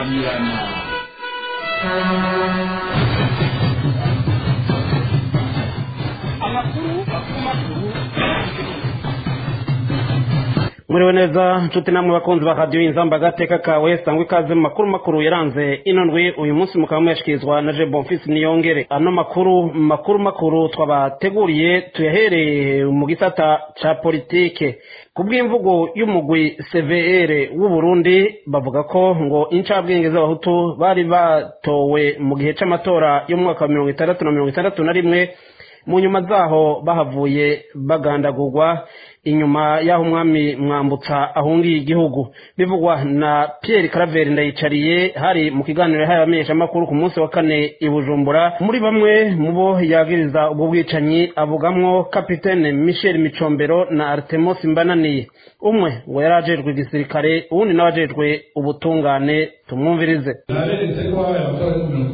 Samirana. Muriwe neza nshuti namwe bakunzi ba radio Inzamba gateka kawe sangwe kaze mu makuru yaranze ino ndwi uyu munsi mukaba mwashikizwa na Je Bonfils Niyongere. Ano makuru twabateguriye tuyahereye mu gisata ca politike. Kubw'imvugo y'umugwi CVR w'u Burundi bavuga ko ngo incabwenge z'abahutu bari batowe mu gihe c'amatora yo mu mwaka wa 1961 mu nyuma zaho bahavuye bagandagurwa inyuma y'aho umwami Mwambutsa ahungiye igihugu. Bivugwa na Pierre Claver Ndayicariye hari mu kiganiro y'abamenyesha makuru ku munsi wa kane i Bujumbura. Muri bamwe mu bo yagiriza ubwo bwicanyi avugamwo Kapitene Michel Micombero na Artemos Mbananiye, umwe ngo yarajejwe igisirikare uwundi n'abajejwe ubutungane. Tumwumvirize. Naretse ko abatora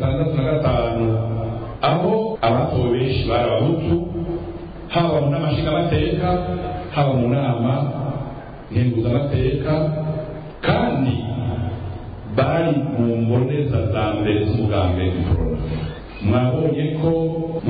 65 aho abatowe benshi bari abahutu, haba mu n'amashinga amateka, haba mu nama nkenguzamateka, kandi bari mu mboneza za mbere z'umugambi w'Iprona. Mwabonye ko mu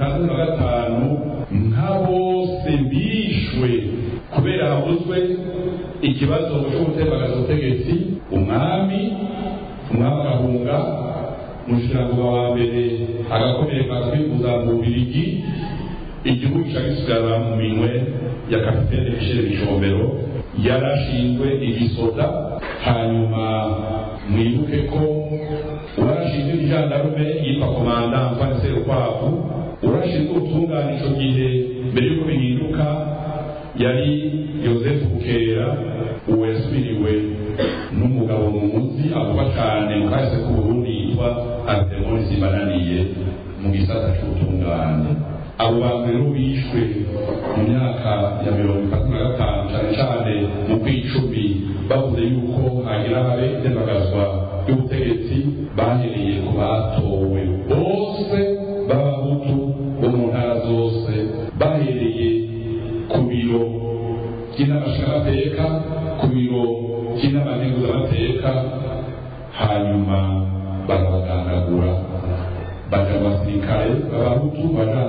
65 nka bose bishwe kubera havuzwe ikibazo cyo gutembagaza ubutegetsi, umwami agahunga, umushikiranganji wa mbere agakomereka kwivuza mu Bubiligi, igihugu cyagisigara mu minwe ya Kapitene Michel Micombero yarashinzwe igisoda. Hanyuma mwibuke ko urashinzwe ijandarume yitwa komanda Antoine Serukwavu, urashinzwe ubutungane ico gihe mbere yuko bihinduka yari Joseph Bukera, uwo yasubiriwe n'umugabo muzi avuga cyane mu kahise k'Uburundi yitwa Artemos Mbananiye mu gisata cy'ubutungane. Abo bantu rero bishwe mu myaka ya 1965 cyane cyane mu kw'icumi, bavuze yuko hagira habe itembagazwa y'ubutegetsi, bahereye ku batowe bose b'abahutu bo mu ntara zose, bahereye ku biro by'inamashingamateka, ku biro by'inama nkenguzamateka, hanyuma barabagandagura baja mu basirikare b'abahutu,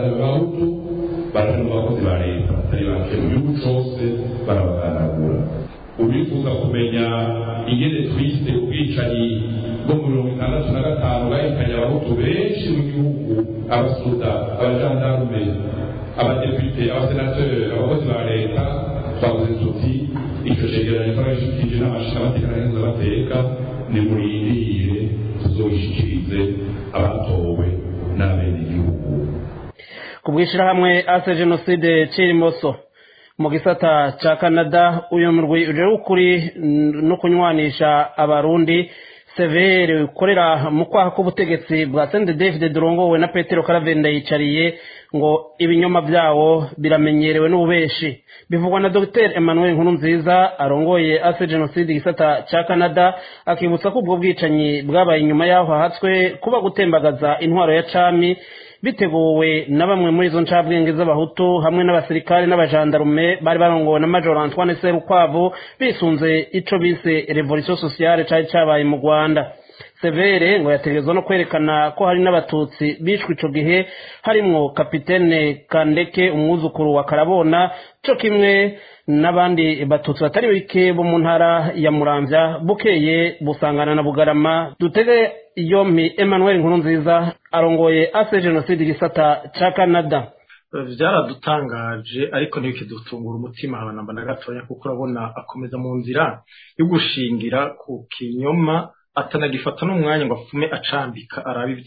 baja mu bakozi ba leta batari bake mu gihugu cose barabagandagura. Ubifuza kumenya ingene twise ubwicanyi bwo mu 65 bahitanye abahutu benshi mu gihugu, abasoda, abajandarume, abadepite, abasenateri, abakozi ba leta, twavuze tuti ico cegeranyo twarashikirije n'amashingamateka n'abakenguzamateka, nimurindire tuzogishikirize abatowe n'abenegihugu. Kubwishirahamwe ase genocide Cirimoso mu gisata ca Canada, uyu murwi uje ukuri no kunywanisha abarundi CVR ukorera mu kwaha k'ubutegetsi bwa CNDD-FDD durongowe na Petero Claver Ndayicariye ngo ibinyoma vyawo biramenyerewe n'ububeshi. Bivugwa na Dr Emmanuel Nkurunziza arongoye ase genocide gisata ca Canada, akibutsa ko ubwo bwicanyi bwabaye inyuma yaho hatswe kuba gutembagaza intwaro ya cami biteguwe na bamwe muri izo ncabwenge z'abahutu hamwe n'abasirikare n'abajandarume bari barongowe na Major Antoine Serukwavu bisunze ico bise revolution sociale cari cabaye mu Rwanda. CVR ngo yategerezwa no kwerekana ko hari n'abatutsi bishwe ico gihe, harimwo Kapitene Kandeke umwuzukuru wa Karabona, co kimwe n'abandi batutsi batari bike bo mu ntara ya Muramvya, Bukeye, Busangana na Bugarama. Dutege yompi Emmanuel Nkurunziza arongoye ase genocide gisata ca Canada. Byaradutangaje ariko ntibikidutungura umutima abanamba na gatoya, kuko urabona akomeza mu nzira yo gushingira ku kinyoma, atanagifata n'umwanya ngo afume acambika arabe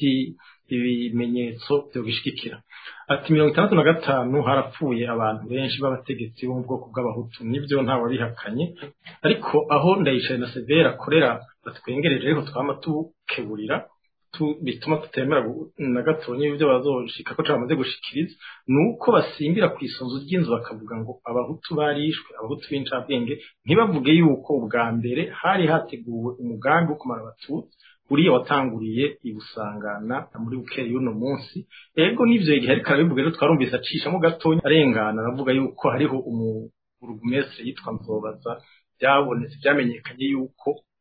ibimenyetso byo gishikira. Ati 65 harapfuye abantu benshi b'abategetsi bo mu bwoko bw'abahutu, nibyo ntawe bihakanye, ariko aho Ndayicariye na CVR akorera batwengereje ariko twama tukeburira bituma tutemera na gatonye ibyo bazoshika ko cyamaze gushikiriza, nuko basimbira ku isonzo ry'inzu bakavuga ngo abahutu barishwe, abahutu b'incabwenge, ntibavuge yuko ubwa mbere hari hateguwe umugambi wo kumara abatutsi uriya watanguriye ibusangana muri Bukeye y'uno munsi. Ego nivyo igihe ariko arabivuga rero twarumvise acishamo gatonya arengana, aravuga yuko hariho burugumestre yitwa Nzobaza byabonetse byamenyekanye yuko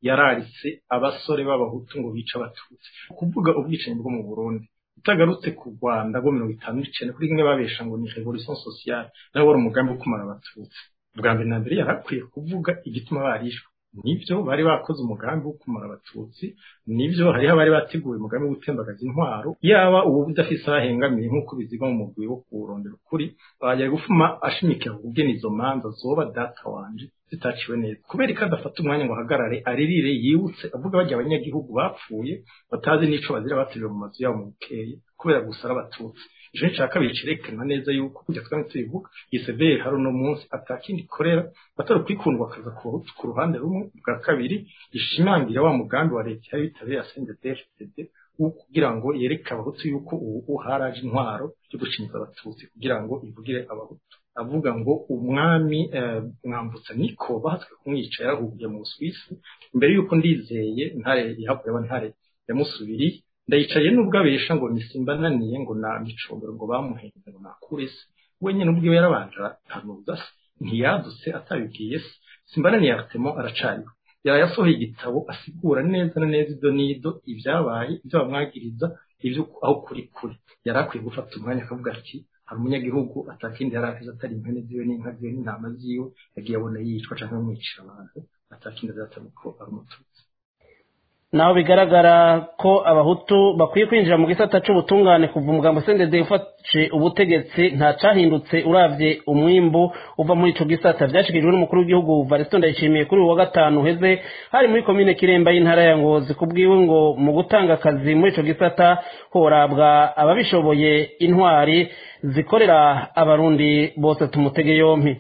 yararitse abasore b'abahutu ngo bica abatutsi kuvuga ubwicanyi bwo mu Burundi utagarutse ku Rwanda rwo 1959 kuri kimwe babesha ngo ni revolution sociale naho wari umugambi wo kumara abatutsi bwa mbere na mbere yarakwiye kuvuga igituma barishwe nivyo bari bakoze umugambi wo kumara abatutsi nivyo hariho bari bateguye umugambi wo gutembagaza intwaro yaba ubu budafise ahengamiye nk'uko biziga mu mugwi wo kurondera ukuri bagiye gufuma ashimikira kugena izo manza zoba data wanje zitaciwe neza kubera ko adafata umwanya ngo ahagarare aririre yibutse avuga bajya abanyagihugu bapfuye batazi n'ico bazira batiriwe mu mazu yabo mu bukeye kubera gusara abatutsi ejo nshaka bicerekana neza yuko kujya twamwe tubivuga isebere hari no munsi atakindi korera batari kwikundwa akaza ku ruhande rumwe bwa kabiri ishimangira wa mugambi wa leta y'ibitare ya CNDD-FDD kugira ngo yereke abahutu yuko ubu haraje intwaro yo gushinga abatutsi kugira ngo ivugire abahutu avuga ngo umwami mwambutsa niko bahatswe kumwica yarahugiye mu Suisse imbere yuko ndizeye ntare yahavuye ntare yamusubiriye ndayicaye nubwo abesha ngo nisimbananiye ngo na micombero ngo bamuhenze ngo nakurese wenye nubwo yarabanje atanuza ntiyadutse atabibwiye simbananiye Artemo aracari yasohoye igitabo asigura neza na neza ibyo nido ibyabaye ibyo bamwagiriza ibyo aho kuri yarakwiye gufata umwanya akavuga ati hari umunyagihugu atakindi yarakiza atari impene ziwe n'inka ziwe n'intama ziwe yagiye abona yicwa canke amwicira abantu atakindi azatamuko ari umututsi naho bigaragara ko abahutu bakwiye kwinjira mu gisata c'ubutungane kuva umugambo CNDD ufashe ubutegetsi nta cahindutse uravye umwimbu uva muri ico gisata vyashikijwe n'umukuru w'igihugu Variston Ndayishimiye kuri uwa gatanu heze hari muri komine Kiremba y'intara ya Ngozi kubwiwe ngo mu gutanga akazi muri ico gisata horabwa ababishoboye intwari zikorera abarundi bose tumutege yompi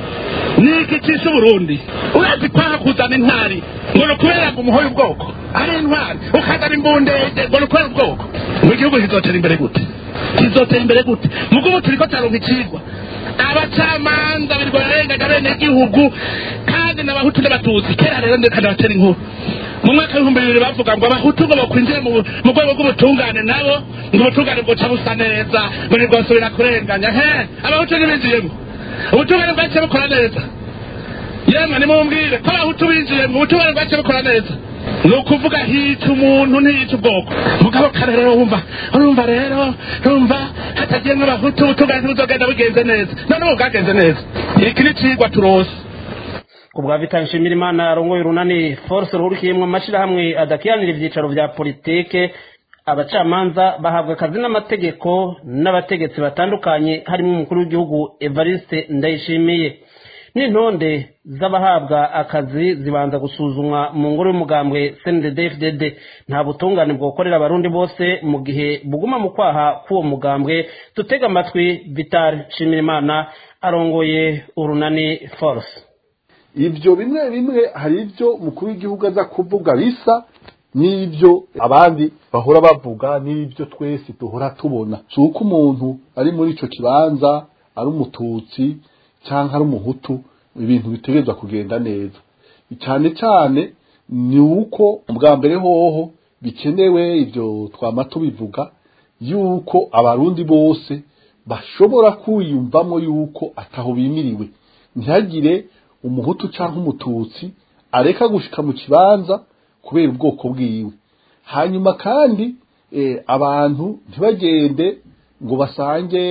niki cisha Burundi urazi kwanga kuzana intwari ngo kubera ngo umuhoye ubwoko ari intwari ukazana imbundege ngo kubera ubwoko mu gihugu kizotera imbere gute mugumu turiko taronka ikigwa abacamanza birwa renga bene igihugu kandi n'abahutu n'abatutsi kera rero ndeka ndabatera inkuru mu mwaka w'2000 bavuga ngo abahutu ngo bakwinjire mu rwego rw'ubutungane nabo ngo ubutungane bwo cabusa neza ngo nibwosubira kurenganya abahutu ntibinjiyemo ubutungane bwacu bukora neza yemwe nimumbwire ko abahutu binjiye mu butungane bwacu bukora neza ni ukuvuga hica umuntu ntiyica ubwoko mugabo kare rero urumva rero hatagiye nk'abahutu ubutungane ntibuzogenda bugenze neza none ubu bwagenze neza iki ni cigwa turose kubwa Vital Nshimirimana arongoye urunani force ruhurikiyemwe amashirahamwe adakiranira ivyicaro vya politike abacamanza bahabwa akazi n'amategeko n'abategetsi batandukanye harimo umukuru w'igihugu Evariste Ndayishimiye n'intonde z'abahabwa akazi zibanza gusuzumwa mu ngoro y'umugambwe CNDD-FDD nta butungane bwokorera abarundi bose mu gihe buguma mu kwaha k'uwo mugambwe tutega amatwi Vital Nshimirimana arongoye urunani force ivyo bimwe hari ivyo umukuru w'igihugu aza kuvuga bisa n'ibyo abandi bahora bavuga n'ibyo twese duhora tubona suko umuntu ari muri ico kibanza ari umututsi cyangwa ari umuhutu ibintu bitegerezwa kugenda neza cyane ni uko ubwa mbere hoho bikenewe ivyo twama tubivuga yuko abarundi bose bashobora kwiyumvamo yuko ataho bimiriwe ntihagire umuhutu cyangwa umututsi areka gushika mu kibanza kubera ubwoko bwiwe hanyuma kandi abantu ntibagende ngo basange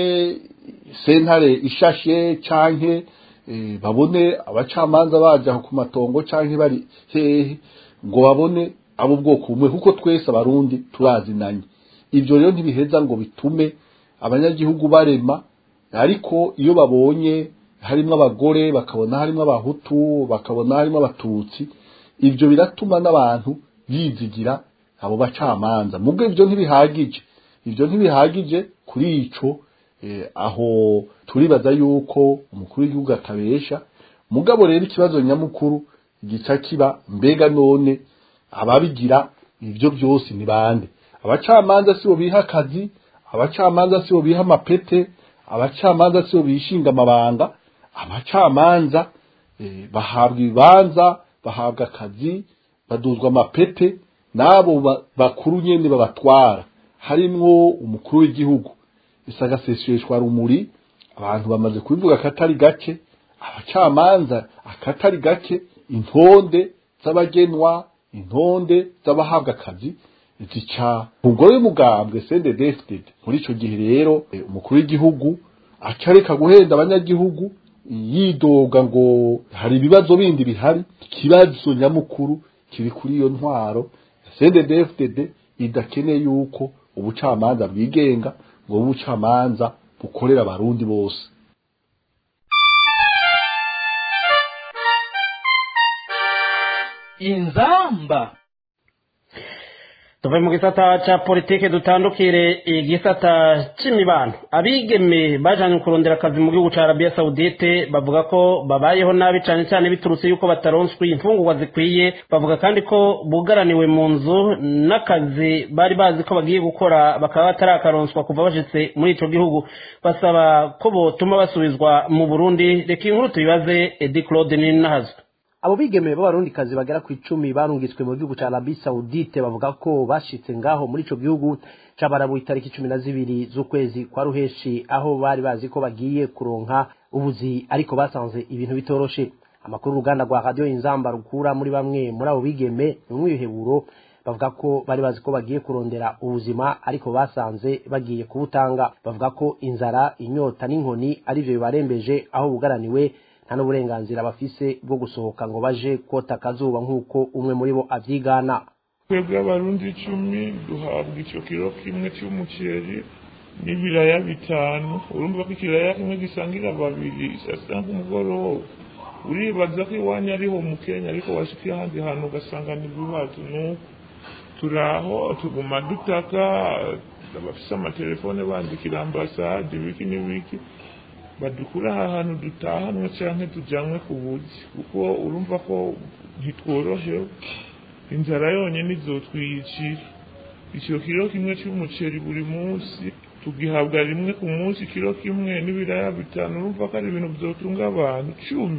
sentare ishashe canke babone abacamanza baje ku matongo canke bari hehe ngo babone abo bwoko bumwe kuko twese abarundi turazinanye ivyo rero ntibiheza ngo bitume abanyagihugu barema ariko iyo babonye harimo abagore bakabona harimo abahutu bakabona harimo abatutsi ivyo biratuma n'abantu bizigira abo bacamanza mubwo ivyo ntibihagije kuri ico aho turibaza yuko umukuru w'igihugu atabesha mugabo rero ikibazo nyamukuru gica kiba mbega none ababigira ivyo byose ni bande abacamanza sibo biha akazi abacamanza sibo biha amapete abacamanza sibo bishinga amabanga abacamanza bahabwa ibibanza bahabwa akazi baduzwa amapete nabo bakuru nyene babatwara harimwo umukuru w'igihugu isagaseseshwa rumuri abantu bamaze kubivuga akatari gake abacamanza akatari gake intonde z'abagenwa intonde z'abahabwa akazi zica umugore w'umugambwe CNDD-FDD. muri ico gihe rero umukuru w'igihugu acareka guhenda abanyagihugu yidoga ngo hari ibibazo bindi bihari. Ikibazo nyamukuru kiri kuri iyo ntwaro CNDD-FDD idakeneye yuko ubucamanza bwigenga ngo ubucamanza bukorera abarundi bose. Inzamba tuve mu gisata ca politike dutandukire igisata c'imibano. Abigeme bajanye kurondera akazi mu gihugu ca Arabia Saudite bavuga ko babayeho nabi cane cyane biturutse yuko bataronswe imfungurwa zikwiye. Bavuga kandi ko bugaraniwe mu nzu n'akazi bari bazi ko bagiye gukora bakaba batarakaronswa kuva bashitse muri ico gihugu. Basaba ko botuma basubizwa mu Burundi. Reka inkuru tubibaze Edi Claude Ninahazwe. Abo bigeme b'abarundi kazi bagera ku 10 barungitswe mu gihugu ca Arabia Saudite bavuga ko bashitse ngaho muri ico gihugu c'abarabu itariki 12 z'ukwezi kwa ruheshi, aho bari bazi ko bagiye kuronka ubuzi ariko basanze ibintu bitoroshe. Amakuru uruganda rwa Radio Inzamba rukura muri bamwe muri abo bigeme n'umwiheburo bavuga ko bari bazi ko bagiye kurondera ubuzima ariko basanze bagiye kubutanga. Bavuga ko inzara, inyota n'inkoni ari byo bibarembeje, aho bugaraniwe nta n'uburenganzira bafise bwo gusohoka ngo baje kota akazuba nk'uko umwe muri bo avyigana. Twebwe abarundi 10 duhabwa ico kiro kimwe cy'umuceri n'ibiraya 5. Urumva ko ikiraya kimwe gisangira babiri sasa nk'umugoroba. Uribaza ko iwanya ariho mu Kenya ariko washikiye ahandi hantu ugasanga ni bibazo. Nuko turaho tuguma dutaka abafise amatelefone bandikira ambasade wiki ni wiki badukura ahantu dutahanwe canke tujanwe ku buzi, kuko urumva ko ntitworohewe. Inzara yonyene izotwiyicira. Ico kiro kimwe cy'umuceri buri munsi tugihabwa rimwe ku munsi, kiro kimwe n'ibiraya 5. Urumva ko ari ibintu byotunga abantu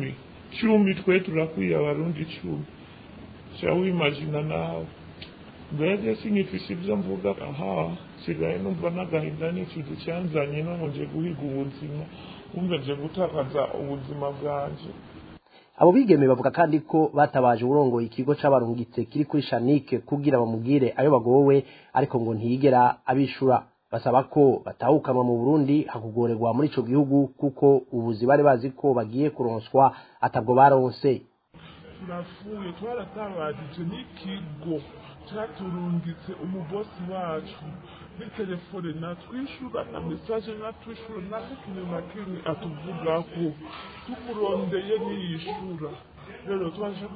10 twe turakwiye abarundi 10. Shawe imagine nawe mbere sinyifise ibyo mvuga. Sigaye numva n'agahinda n'ikintu cyanzanye no nje guhiga ubuzima, umveje gutakaza ubuzima bwanje. Abo bigeme bavuga kandi ko batabaje urongoye ikigo c'abarungitse kiri kuri Shanike kugira bamubwire ayo bagowe, ariko ngo ntiyigera abishura. Basaba ko batahukanwa mu Burundi hakugorerwa muri ico gihugu kuko ubuzi bari bazi ko bagiye kuronswa atabwo baronse. Turafuye twaratabajije n'ikigo cyaturungitse umubosi wacu ni telefone natwishura na message natwishura na kintu na kintu atuvuga ko tumurondeye niyishura. Rero twashaka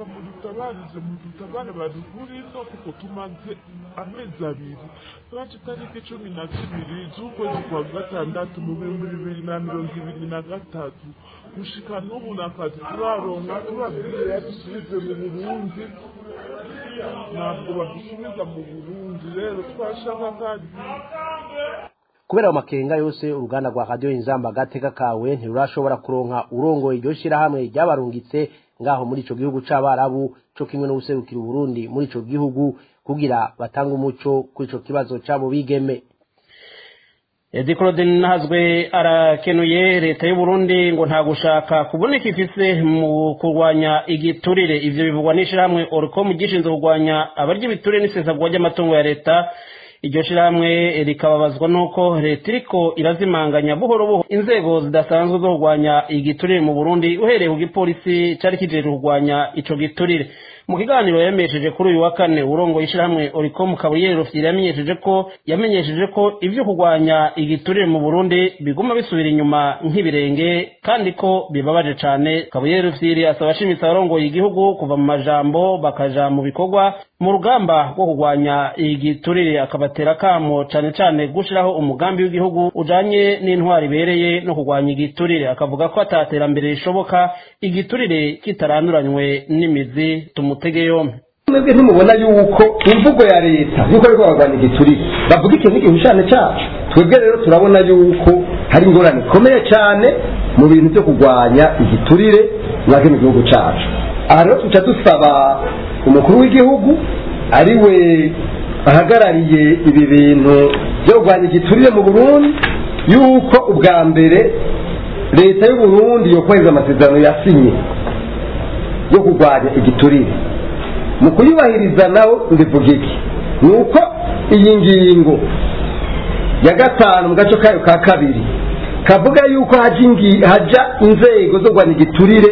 mu dutabare badukurino kuko tumaze amezi 2. Twaje tariki 12 z'ukwezi kwa gatandatu mu 2023 gushika n'ubu nakazi turaronka turabwira dusubize mu Burundi, ntabwo badusubiza mu Burundi. Rero twashaka kandi kubera amakenga yose uruganda rwa Radio Inzamba gateka kawe ntirurashobora kuronka urongoye iryo shirahamwe ryabarungitse ngaho muri ico gihugu c'abarabu co kimwe no guserukira Burundi muri ico gihugu kugira batanga umuco kuri ico kibazo cabo bigeme. Edi Claude Ninahazwe arakenuye leta y'u Burundi ngo nta gushaka kuboneka ifise mu kurwanya igiturire. Ivyo bivugwa n'ishirahamwe Orcom gishinzwe kurwanya abarya ibiturire n'isesagwa ry'amatungo ya leta. Iryo shirahamwe rikababazwa nuko leta iriko irazimanganya buhoro buhoro inzego zidasanzwe zo kurwanya igiturire mu Burundi, uhereye ku gipolisi cari kijeje kurwanya ico giturire. Mu kiganiro yamesheje kuri uyu wa kane urongo ishirahamwe Oricom Kabuyere Rufyiri yamenyesheje ko ivyo kurwanya igiturire mu Burundi biguma bisubira inyuma nk'ibirenge kandi ko bibabaje cane. Kabuyere Rufyiri asaba ashimitse abarongoye igihugu kuva mu majambo bakaja mu bikorwa mu rugamba rwo kurwanya igiturire, akabatera kamo cane cane gushiraho umugambi w'igihugu ujanye n'intwari ibereye no kurwanya igiturire. Akavuga ko ataterambere rishoboka igiturire kitaranduranywe n'imizi. Tumutege yombi. Mwebwe ntimubona yuko imvugo ya leta yuko ariko bagwana igiturire bavuga ikintu gihushane cyacu. Twebwe rero turabona yuko hari ingorane ikomeye cyane mu bintu byo kurwanya igiturire mwage mu gihugu cyacu. Aha rero tuca dusaba umukuru w'igihugu ari we ahagarariye ibi bintu byo kurwanya igiturire mu Burundi yuko ubwa mbere leta y'u Burundi yokweza amasezerano yasinye yo kurwanya igiturire. mu kuyubahiriza nawo ndivuga iki ni uko iyi ngingo ya gatanu mu gace kayo ka kabiri kavuga yuko haja inzego zo kurwanya igiturire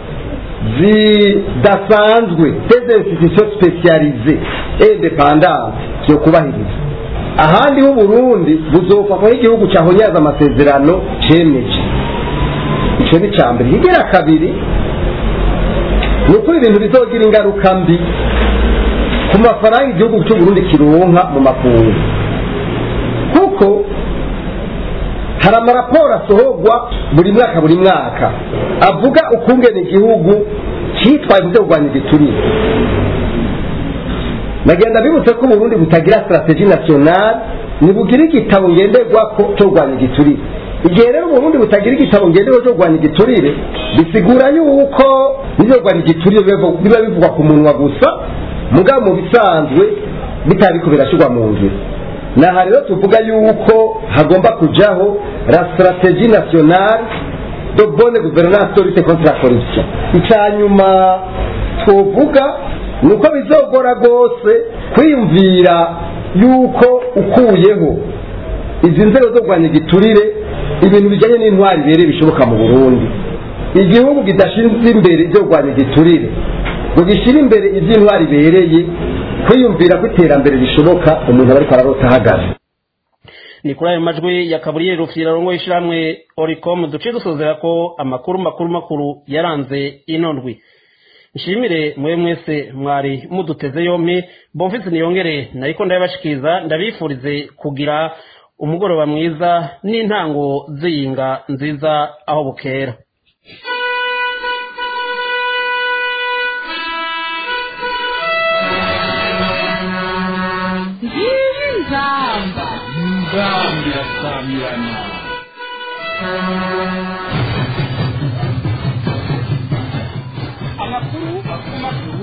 zidasanzwe des institutions spécialisées et indépendantes zo kubahiriza ahandi ho Burundi buzofatwa nk'igihugu cyahonyaza amasezerano cemeje ico ni cambere higira kabiri nuko ibintu bizogira ingaruka mbi ku mafaranga igihugu cy'u Burundi kironka mu makungu kuko hari amaraporo asohorwa buri mwaka avuga ukungene igihugu cyitwaye mu byo kurwanya igiturire nagenda bibutse ko Burundi butagira strategie nationale nibugira igitabo ngenderwako cyo kurwanya igiturire igihe rero Burundi butagira igitabo ngenderwako cyo kurwanya igiturire bisigura yuko ibyo kurwanya igiturire biba bivugwa ku munwa gusa mugabo mu bisanzwe bitariko birashirwa mu ngiro naha rero tuvuga yuko hagomba kujaho la stratégie nationale de bonne gouvernance de lutte contre la corruption icyanyuma tuvuga nuko bizogora rwose kwiyumvira yuko ukuyeho izi nzego zo kurwanya igiturire ibintu bijyanye n'intwari bere bishoboka mu Burundi igihugu kidashinze imbere ibyo kurwanya igiturire ngo gishyire imbere iby'intwari bereye kwiyumvira ko iterambere rishoboka umuntu ariko ararota ahagaze. Ni kuri ayo majwi ya Gabriel Rufyira rongo ishiramwe Oricom duce dusozera ko amakuru makuru yaranze inondwi. Nshimire mwe mwese mwari muduteze yompi Bonfils Niyongere nariko ndabashikiza ndabifurize kugira umugoroba mwiza n'intango ziyinga nziza aho bukera. Ngambi ya Samirana amakuru